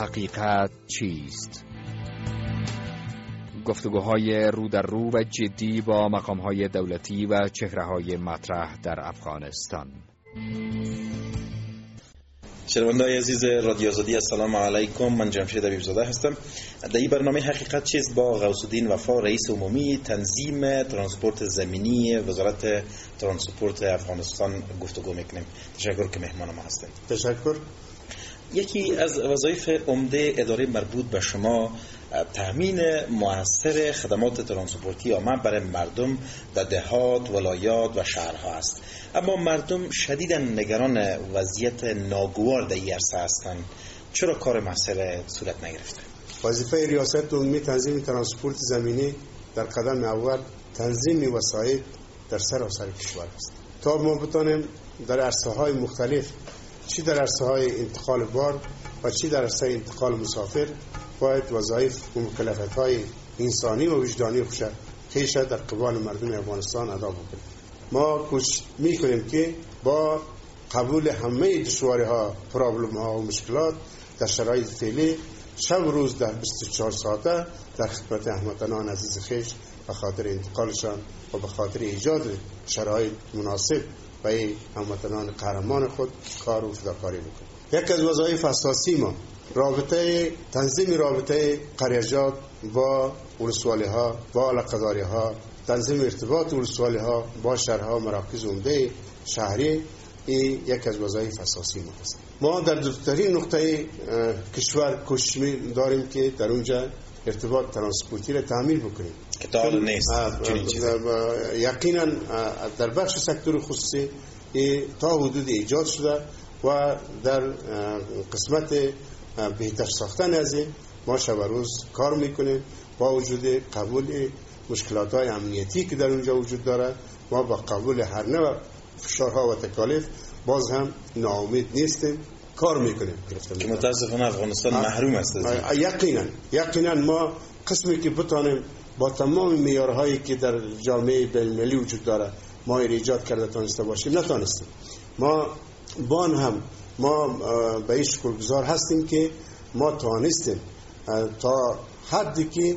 حقیقت چیست؟ گفتگوهای رو در رو و جدی با مقامهای دولتی و چهره‌های مطرح در افغانستان. شنونده‌های عزیز رادیو آزادی، السلام علیکم. من جمشید حبیبزاده هستم. در این برنامه حقیقت چیست با غوث الدین وفا، رئیس عمومی تنظیم ترانسپورت زمینی وزارت ترانسپورت افغانستان گفتگو میکنیم. تشکر که مهمان ما هستید. تشکر. یکی از وظایف عمده اداره مربوط به شما تامین موثر خدمات ترانسپورتی عامه برای مردم در دهات، ولایات و شهرها است. اما مردم شدیداً نگران وضعیت ناگوار در این عرصه هستند. چرا کار موثر صورت نگرفته؟ وظیفه ریاست عمومی تنظیم ترانسپورت زمینی در قدم اول تنظیم وسایل در سراسر کشور است تا ما بتانیم در عرصه‌های مختلف، چی در عرصه‌های انتقال بار و چی در عرصه انتقال مسافر، باید وظایف و مکلفیت‌های انسانی و وجدانی خیش در قبال مردم افغانستان ادا بکنیم. ما کوشش می‌کنیم که با قبول همه دشواری‌ها، پرابلم‌ها و مشکلات در شرایط فعلی شب روز در 24 ساعته در خدمت هموطنان عزیز خیش به خاطر انتقالشان و به خاطر ایجاد شرایط مناسب برای هموطنان قهرمان خود کار و فداکاری بکنیم. یک از وظایف اساسی ما تنظیم رابطه قریجات با ولسوالی‌ها، با علاقه‌داری‌ها، تنظیم ارتباط ولسوالی‌ها با شهرها، مراکز عمده شهری، این یک از وظایف اساسی ما است. ما در دورترین نقطه کشور کوشش داریم که در اونجا ارتباط ترانسپورتی را تامین بکنیم که تا حالا نیست. یقینا در بخش سکتور خصوصی تا حدود ایجاد شده و در قسمت بهتر ساختن از این ما شب و روز کار میکنیم. با وجود قبول مشکلات های امنیتی که در اونجا وجود داره، ما با قبول هر نوع فشارها و تکالیف باز هم ناامید نیستیم، کار میکنیم. که متاسفانه افغانستان محروم است از یقینا ما قسمی که بتانیم با تمام معیارهایی که در جامعه بین‌المللی وجود داره ما ایجاد کرده تانسته باشیم نتانستیم. ما به این شکرگزار هستیم که ما توانستیم تا حدی که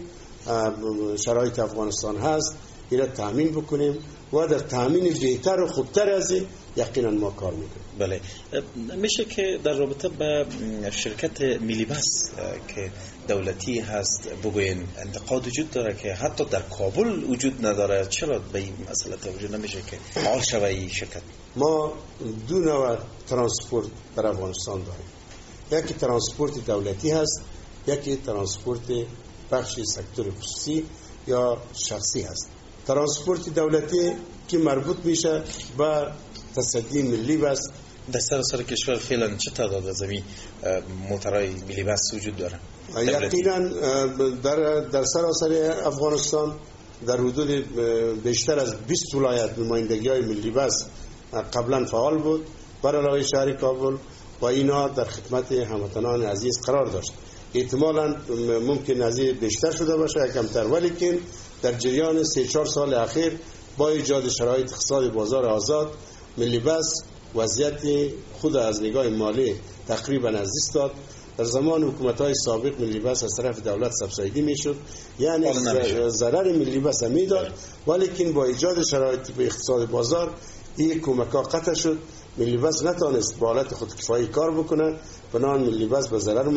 شرایط افغانستان هست این را تامین بکنیم و در تامین بهتر و خوبتر از این یقینا ما کار میکنیم. بله، میشه که در رابطه با شرکت میلیبس که دولتی هست بگوین انتقاد وجود داره که حتی در کابل وجود نداره، چرا به این مسئله توجه نمیشه که فعال شود این شرکت؟ ما دو نوع ترانسپورت در افغانستان داریم. یکی ترانسپورت دولتی هست، یکی ترانسپورت بخش سکتور خصوصی یا شخصی هست. ترانسپورت دولتی که مربوط میشه به تصدی ملی بس. در سراسر کشور فعلا چه تعداد از این موترهای ملی بس وجود داره؟ یقینا در سراسر افغانستان در حدود بیشتر از 20 ولایت نمایندگی های ملی بس قبلا فعال بود بر علاوه شهر کابل و اینا در خدمت هموطنان عزیز قرار داشت. احتمالاً ممکن از این بیشتر شده باشه یا کمتر، ولی که در جریان 3-4 سال اخیر با ایجاد شرایط اقتصاد بازار آزاد ملی بس وضعیت خود از نگاه مالی تقریبا از دست داد. در زمان حکومت‌های سابق ملی بس از طرف دولت سبسایدی میشد، یعنی ضرر ملی بس میداد، ولی که با ایجاد شرایط به اقتصاد بازار این کمک‌ها قطع شد. ملی بس نتونست با حالت خودکفایی کار بکنه، بنابراین ملی بس به ضرر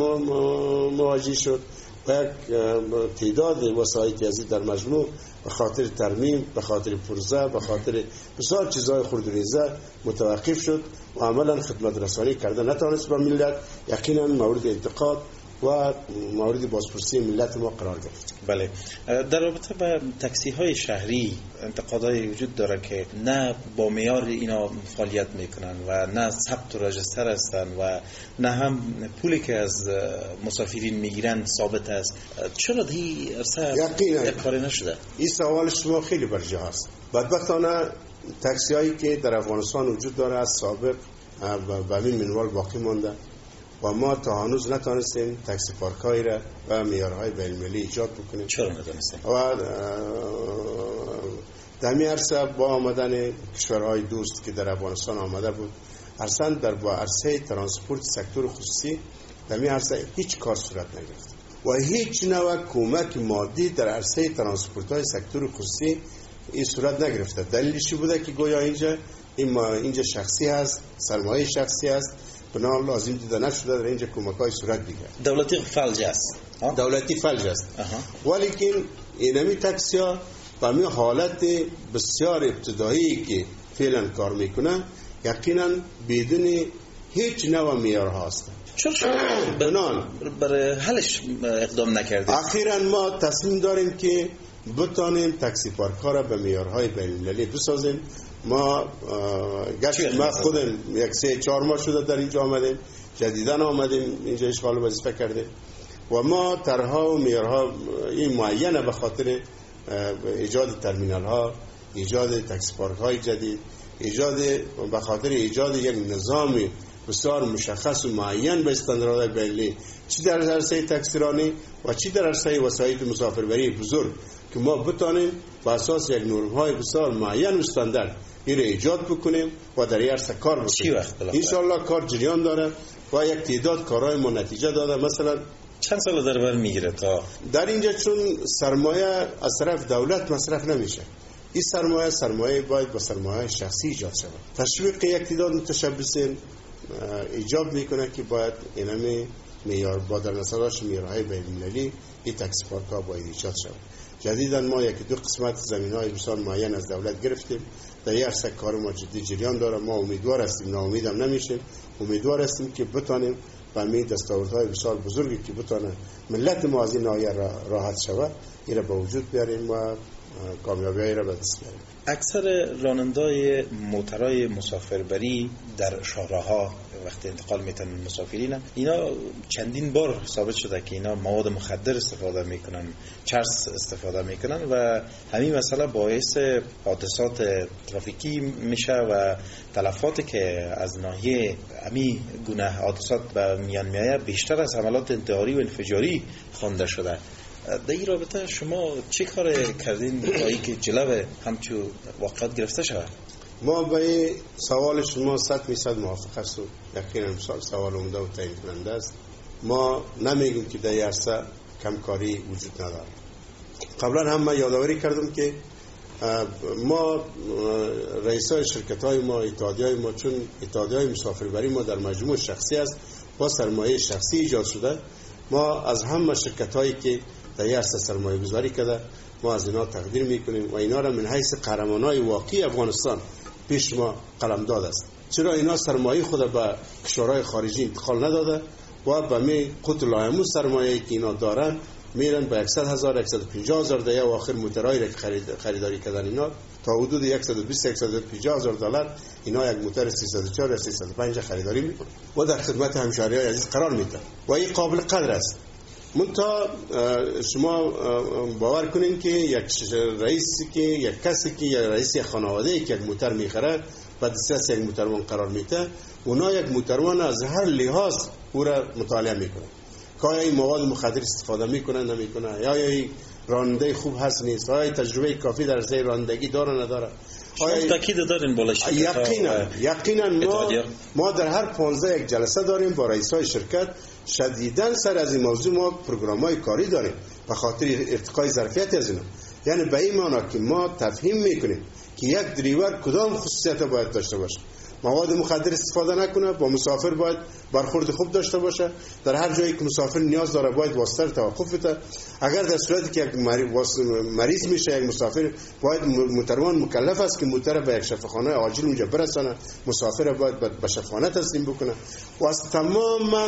مواجه شد و یک تعداد وسایط ازی در مجموع به خاطر ترمیم، به خاطر پرزه، به خاطر بسیار چیزهای خردریزه متوقف شد و عملا خدمت رسانی کرده نتونست به ملت. یقینا مورد انتقاد و مورد بازپرسی ملت ما قرار گرفت. بله، در رابطه با تاکسی های شهری انتقادهای وجود داره که نه با معیار اینا فعالیت میکنن و نه ثبت و رجستر هستن و نه هم پولی که از مسافرین میگیرن ثابت است. چرا دی ارسه کاری نشده؟ این سوال شما خیلی برجا است. بدبختانه تاکسی هایی که در افغانستان وجود داره از سابق به این منوال باقی مانده و ما تا هنوز نتونستیم تاکسی پارکایی را و معیارهای بین‌المللی ایجاد بکنیم. چرا نتونستیم؟ و در این عرصه با آمدن کشورهای دوست که در افغانستان آمده بود، اصلا در با عرصه ترانسپورت سکتور خصوصی در این عرصه هیچ کار صورت نگرفت و هیچ نوع کمک مادی در عرصه ترانسپورت های سکتور خصوصی این صورت نگرفته. دلیلش بوده که گویا اینجا شخصی هست، سرمایه شخصی هست، بنا لازم دیده نشده در اینجا کمک های صورت بگیرد. دولتی فلج است. دولتی فلج است. ولیکن اینمی تاکسی ها با می حالت بسیار ابتدایی که فعلا کار میکنه یقینا بدون هیچ نوع معیارها هستند. چرا شما برای حلش اقدام نکردید؟ اخیراً ما تصمیم داریم که بتانیم تاکسی پارک ها را به معیارهای بین‌المللی بسازیم. ما خودم یک 3-4 ماه شده در اینجا آمدیم، جدیداً آمدیم اینجا اشغال وظیفه کردیم و ما طرح‌ها و معیارها این معینه به خاطر ایجاد ترمینال ها، ایجاد تاکسی پارک های جدید، به خاطر ایجاد یک نظام بسیار مشخص و معین به استانداردهای بین‌المللی، چی در عرصه تاکسیرانی و چی در عرصه وسایط مسافربری بزرگ، که ما بتانیم با اساس یک نرم‌های بسیار معین و استاندارد این را ایجاد بکنیم و در این عرصه کار بکنیم. ان شاء الله کار جریان داره و یک تعداد کارهای ما نتیجه داده. مثلا چند سال در بر میگیره تا در اینجا چون سرمایه از طرف دولت مصرف نمیشه، این سرمایه باید با سرمایه شخصی ایجاد شود. تشویق یک تعداد متشبثین ایجاب میکنه که باید اینمی معیار با در نظرش معیارهای بین‌المللی این تاکسی پارک ها باید ایجاد شود. جدیداً ما 1-2 قسمت زمین‌های بسیار معین از دولت گرفتیم. در این عرصه کار ما جدی جریان داره. ما امیدوار هستیم، ناامید هم نمیشیم، امیدوار هستیم که بتانیم با این دستاوردهای بسیار بزرگی که بتانه ملت ما از این ناحیه راحت شود این را به وجود بیاریم و کامیابی را به دست بیاریم. اکثر رانندای موترهای مسافربری در شهرها وقتی انتقال میتونن مسافرین، اینا چندین بار ثابت شده که اینا مواد مخدر استفاده میکنن، چرس استفاده میکنن و همین مسئله باعث حادثات ترافیکی میشه و تلفاتی که از ناحیه همین گونه حادثات به میان میآید بیشتر از حملات انتحاری و انفجاری خوانده شده. در این رابطه شما چه کار کردین برای که جلو همچون واقعات گرفته شود؟ ما به سوال شما 100% موافق هستیم. یقینا سوال عمده و تعیین کننده است. ما نمیگیم که در عرصه کمکاری وجود نداره. قبلا هم من یادآوری کردم که ما رئیسای شرکت‌های ما، اتحادیه‌های ما، چون اتحادیه‌های مسافربری ما در مجموع شخصی است با سرمایه شخصی ایجاد شده، ما از همه شرکت‌هایی که در این عرصه سرمایه گذاری کرده ما از اینا تقدیر میکنیم و اینا را من حیث قهرمانای واقعی افغانستان پیش ما قلمداد است. چرا اینا سرمایه خود به کشورهای خارجی انتقال نداده و به می قوت لاهمون سرمایه‌ای که اینا دارن میرن به 100,000 150,000 دیگه و آخر موترهایی را که خریداری کردن اینا تا حدود 120 150,000 دلار اینا یک موتر 304 305 خریداری میکنن و در خدمت همشهری‌های عزیز قرار میدن و این قابل قدر است. منتها شما باور کنین که یک رئیسی که یک کسی که یک رئیس خانواده‌ای که یک موتر میخره بعد دست یک موتروان قرار میده، اونا یک موتروان از هر لحاظ او را مطالعه میکنه که آیا این مواد مخدر استفاده میکنه نمیکنه، یا این راننده خوب هست نیست، آیا تجربه کافی در زیر رانندگی داره نداره. شما تاکید دارین بالا شرکت یقینا ما در هر 15 یک جلسه داریم با رئیسای شرکت، شدیداً سر از این موضوع ما پروگرام‌های کاری داریم به خاطر ارتقای ظرفیت از اینا. یعنی به این معنی که ما تفهیم میکنیم که یک دریور کدام خصوصیت باید داشته باشه، مواد مخدر استفاده نکنه، با مسافر باید برخورد خوب داشته باشه، در هر جایی که مسافر نیاز داره باید واسطه توقف بده. اگر در صورتی که یک مریض میشه یک مسافر، باید موتروان مکلف است که موتر به یک شفاخانه عاجل اونجا برسانه، مسافر باید به شفاخانه تسلیم بکنه و از تماما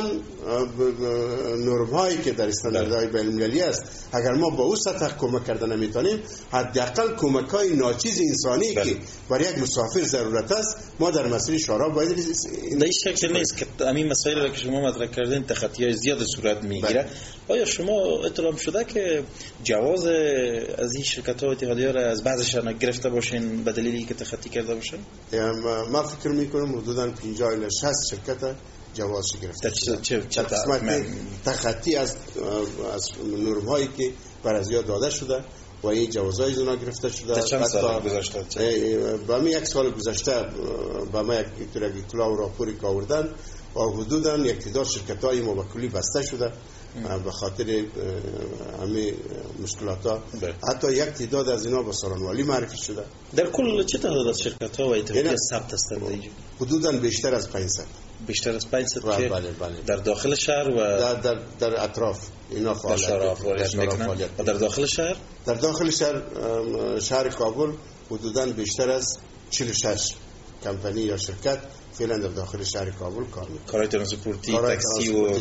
نرم‌هایی که در استانداردهای بین‌المللی است اگر ما با او سطح کمک کردن نمیتونیم، حداقل کمک‌های ناچیز انسانی که برای یک مسافر ضرورت است ما در مسیر شورا باید این شکل نیست که همین مسائل را که شما مطرح کردین تخطی‌های زیاد صورت میگیره. آیا شما اطلاع شده که جواز از این شرکت‌ها و اتحادیه‌ها را از بعضشان گرفته باشین به دلیلی که تخطی کرده باشن؟ ما فکر می‌کنم حدوداً 50 الی 60 شرکت جواز گرفته. چه تخطی از نرم‌هایی که بر از یاد داده شده و این جوازای اونا گرفته شده. چند سال گذشته؟ با من یک سال گذشته با من یک اطلاع و راپوری که آوردن و حدوداً یک تعداد شرکت‌های ما به کلی بسته شده به خاطر همه مشکلات. حتی یک تعداد از اینا به سالن‌والی معرفی شده. در کل چه تعداد از شرکت‌ها و اتحادیه ثبت هستند اینجا؟ حدوداً بیشتر از 500. بیشتر از 500 که بله. در داخل شهر و در اطراف اینا فعالیت میکنن. و در داخل شهر؟ در داخل شهر کابل حدوداً بیشتر از 46 کمپانی یا شرکت فعلا در داخل شهر کابل کار میکنن. کارهای ترانسپورتی، تاکسی و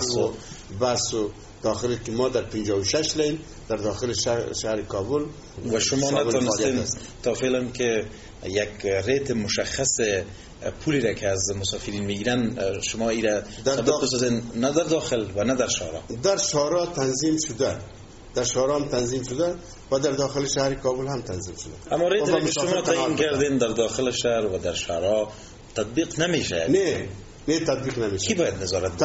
بس و داخل که ما در 56 لین در داخل شهر کابل. و شما نتونستین تا فعلا که یک ریت مشخص پولی را که از مسافرین میگیرن شما ایره ثابت بسازین؟ نه در داخل و نه در شهرها. در شهرها تنظیم شده، در شهرها هم تنظیم شده و در داخل شهر کابل هم تنظیم شده. اما ریت را که شما تعیین کردین در داخل شهر و در شهرها تطبیق نمیشه؟ نه تطبیق نمیشه. کی باید نظارت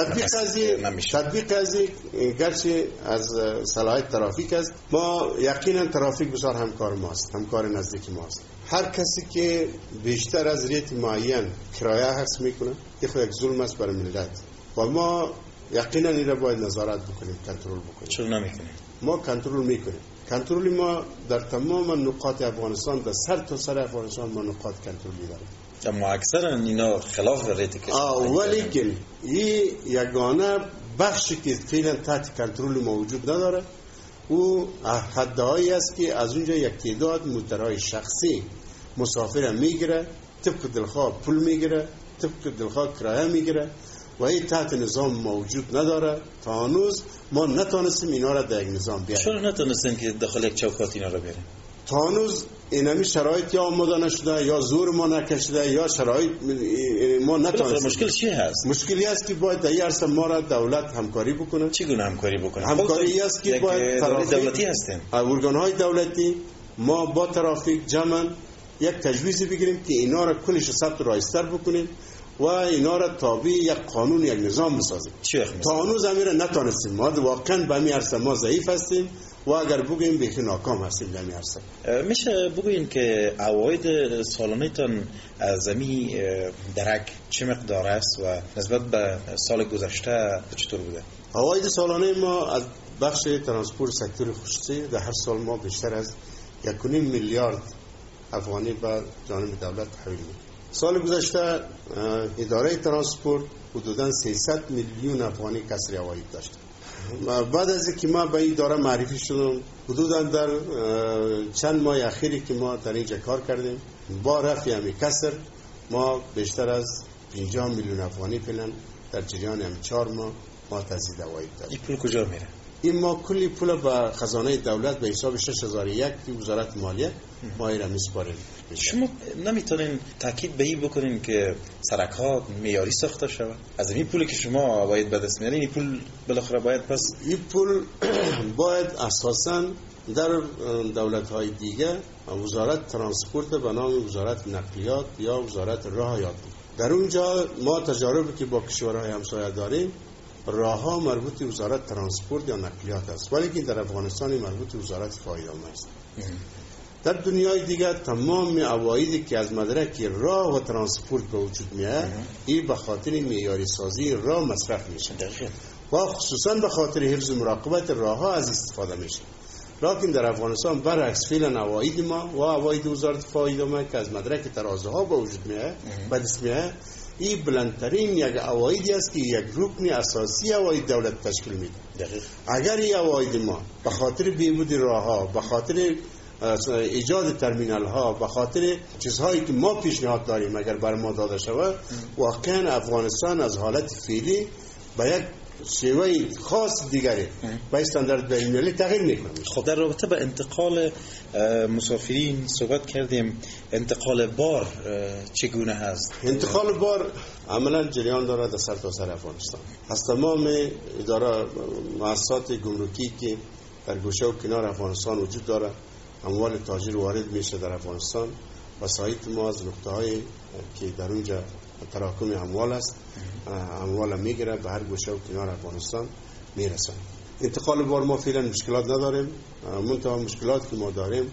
تطبیق از گرچه از صلاحیت ترافیک است. ما یقینا ترافیک بسیار همکار ماست، همکار نزدیک ماست. هر کسی که بیشتر از ریت معین کرایه حساب میکنه که خود یک ظلم است برای ملت و ما یقینا این را باید نظارت بکنیم، کنترل بکنیم. چرا نمیکنیم؟ ما کنترل میکنیم. کنترل ما در تمام نقاط افغانستان، در سر تا سر افغانستان ما نقاط کنترلی داریم. اما اکثرا اینا خلاف ریت که ولیکن این یگانه بخشی که فعلا تحت کنترل موجود نداره او حدهایی است که از اونجا یک تعداد موترهای شخصی مسافر میگیره، طبق دلخواه پول میگیره، طبق دلخواه کرایه میگیره و این تحت نظام موجود نداره. تا هنوز ما نتونستیم اینا را در یک نظام بیاریم. چرا نتونستیم که داخل یک چوکات اینا را بیاریم؟ تا هنوز اینمی شرایط یا آماده نشده یا زور ما نکشیده یا شرایط ما نتونستیم. مشکل چی هست؟ مشکلی است که باید در این عرصه ما را دولت همکاری بکنه. چگونه همکاری بکنه؟ همکاری است که باید دولتی هستیم، ارگان‌های دولتی ما با ترافیک جمعاً یک تجویزی بگیریم که اینا را کلش ثبت رایستر بکنیم و اینا را تابع یک قانون، یک نظام بسازیم. تا هنوز امیر نتونستیم. ما واقعا به این عرصه ما ضعیف هستیم و اگر بگوییم بیخی ناکام هستیم در این عرصه. میشه بگوییم که عواید سالانه تان از زمین درک چه مقدار است و نسبت به سال گذشته چطور بوده؟ عواید سالانه ما از بخش ترانسپورت سکتور خصوصی در هر سال ما بیشتر از 1.5 میلیارد افغانی به جانب دولت تحویل میدیم. سال گذشته اداره ترانسپورت حدوداً 300 میلیون افغانی کسری عواید داشت. بعد از اینکه ما به این اداره معرفی شدم حدوداً در چند ماه اخیری که ما در اینجا کار کردیم با رفع همین کسر ما بیشتر از 50 میلیون افغانی فعلا در جریان هم 4 ماه ما تزیید عواید داشت. این پول کجا میره؟ این ما کلی پول به خزانه دولت به حساب 6001 که وزارت مالیه ما ایرا میسپاریم. شما نمیتونین تاکید به این بکنین که سرک ها معیاری ساخته شود؟ از این پولی که شما باید به دست میارین این پول بالاخره باید پس این پول باید اساساً در دولت های دیگه وزارت ترانسپورت به نام وزارت نقلیات یا وزارت راه یاد در اونجا ما تجاربی که با کشورهای همسایه داریم راه ها مربوط وزارت ترانسپورت یا نقلیات است ولی که در افغانستان مربوط وزارت فایده‌مند است. در دنیای دیگر تمام عوایدی که از مدرک راه و ترانسپورت به وجود میاد این به خاطر معیاری سازی راه مصرف میشه و خصوصا به خاطر حفظ مراقبت راه ها از استفاده میشه. لکن در افغانستان برعکس فعلا عواید ما و عواید وزارت فایده‌مند که از مدرک ترازوها به وجود میاد به دست میاد این بلندترین یک عوایدی است که یک رکن اساسی عواید دولت تشکیل میده. اگر این عواید ما به خاطر بهبود راه ها، به خاطر ایجاد ترمینال ها، به خاطر چیزهایی که ما پیشنهاد داریم اگر بر ما داده شود واقعا افغانستان از حالت فعلی به یک شیوه خاص دیگری به استاندارد بین‌المللی تغییر میکنه. خب در رابطه با انتقال مسافرین صحبت کردیم. انتقال بار چگونه هست؟ انتقال بار عملا جریان داره در سر تا سر افغانستان. از تمام اداره مؤسسات گمرکی که در گوشه و کنار افغانستان وجود داره اموال تاجر وارد میشه در افغانستان و سایت ما از نقطه‌هایی که در اونجا تراکم اموال است اموال میگیره به هر گوشه و کنار افغانستان میرسن. انتقال بار ما فعلا مشکلات نداریم، منتها مشکلات که ما داریم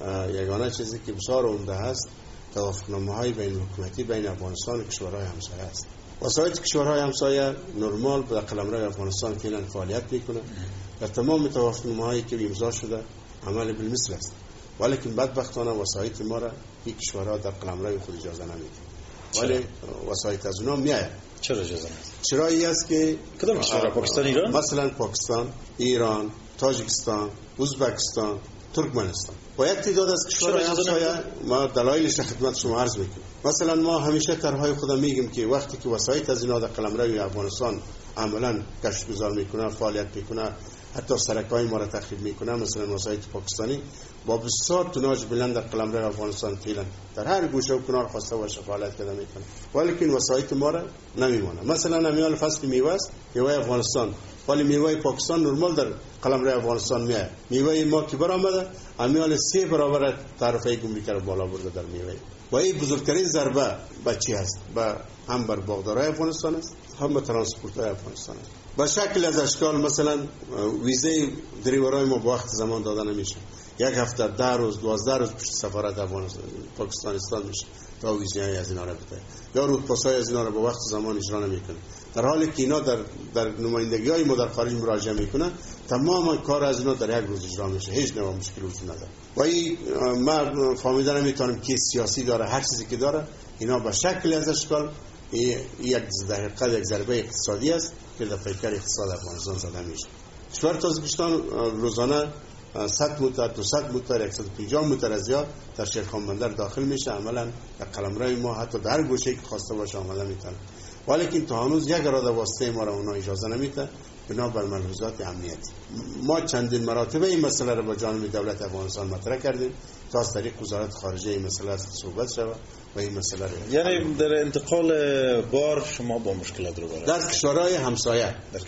یگانه چیزی که بسیار عمده است توافقنامه‌های بین حکومتی بین افغانستان و کشورهای همسایه است. وسایط کشورهای همسایه نرمال به قلمرو افغانستان فعلا فعالیت میکنه. در تمام توافقنامه‌هایی که امضا شده عمل بالمثل است، ولیکن بدبختانه وسایط ما را این کشورها در قلمرو خود اجازه نمیده. ولی وسایط از اونها میاد. چرا اجازه نمیده؟ چرایی است که کدام کشورها؟ پاکستان، ایران؟ مثلا پاکستان، ایران، تاجیکستان، ازبکستان، ترکمنستان و یک تعداد از کشورهای همسایه. ما دلایلش خدمت شما عرض میکنیم. مثلا ما همیشه طرحهای خودم میگیم که وقتی که وسایط از اینا در قلمرو افغانستان عملا گشتگذار میکنه، فعالیت میکنه، حتی سرک‌های ما را تخریب میکنه، مثلا وسایط پاکستانی با بسیار توناژ بلند در قلمرو افغانستان فعلا در هر گوشه و کنار خواسته باشه فعالیت کرده میکنه، ولیکن وسایط ما را نمیمونه. مثلا امیال فصل میوه است، میوه افغانستان، ولی میوه پاکستان نرمال در قلمرو افغانستان میاد. میوه ما که برآمده امیال 3 برابر تعرفه گمرکی را بالا برده در میوه. و این بزرگترین ضربه به چی است؟ به هم بر باغدارای افغانستان است، هم به ترانسپورت‌های افغانستان است. به شکل از اشکال مثلا ویزه دریورای ما با وقت زمان داده نمیشه. یک هفته 10 روز 12 روز پیش سفارت افغانستان پاکستان میشه تا ویزه از اینا را بده، یا رودپاسای از اینا را با وقت زمان اجرا نمیکنه، در حالی که اینا در نمایندگی‌های ما در خارج مراجعه میکنن تمام کار از اینا در یک روز اجرا میشه، هیچ نوع مشکلی وجود نداره. و این ما فهمیدن نمیتونم که سیاسی داره، هر چیزی که داره اینا به شکل از اشکال یک ضربه اقتصادی است که در پیکر اقتصاد افغانستان زده میشه. کشور تاجیکستان روزانه 100 موتر 200 موتر 150 موتر از زیاد در شیرخان بندر داخل میشه، عملا در قلمرو ما حتی در گوشه که خواسته باشه آمده میتونه، ولیکن تا هنوز یک اراده واسطه ما را اونا اجازه نمیده بنابر ملحوظات امنیتی. ما چندین مراتب این مسئله را با جانب دولت افغانستان مطرح کردیم تا از طریق وزارت خارجه این مسئله صحبت شود و این مسئله را یعنی در انتقال بار شما با مشکلات رو دارید در کشورهای همسایه، در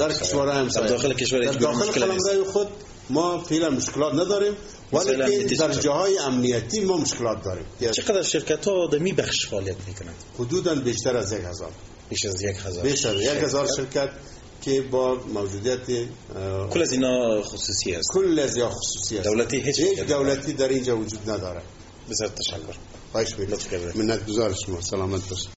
داخل کشور در داخل قلمرو خود ما فعلا مشکلات نداریم، ولی در جاهای امنیتی ما مشکلات داریم. چقدر شرکت ها در می بخش فعالیت میکنند؟ حدوداً بیشتر از 1000. بیشتر از 1000 شرکت که با موجودیت کل از اینا خصوصی است. کل از اینا خصوصی است. دولتی هیچ دولتی در اینجا وجود نداره. بسیار تشکر. خواهش می‌کنم. منت گزار شما. سلامت باشید.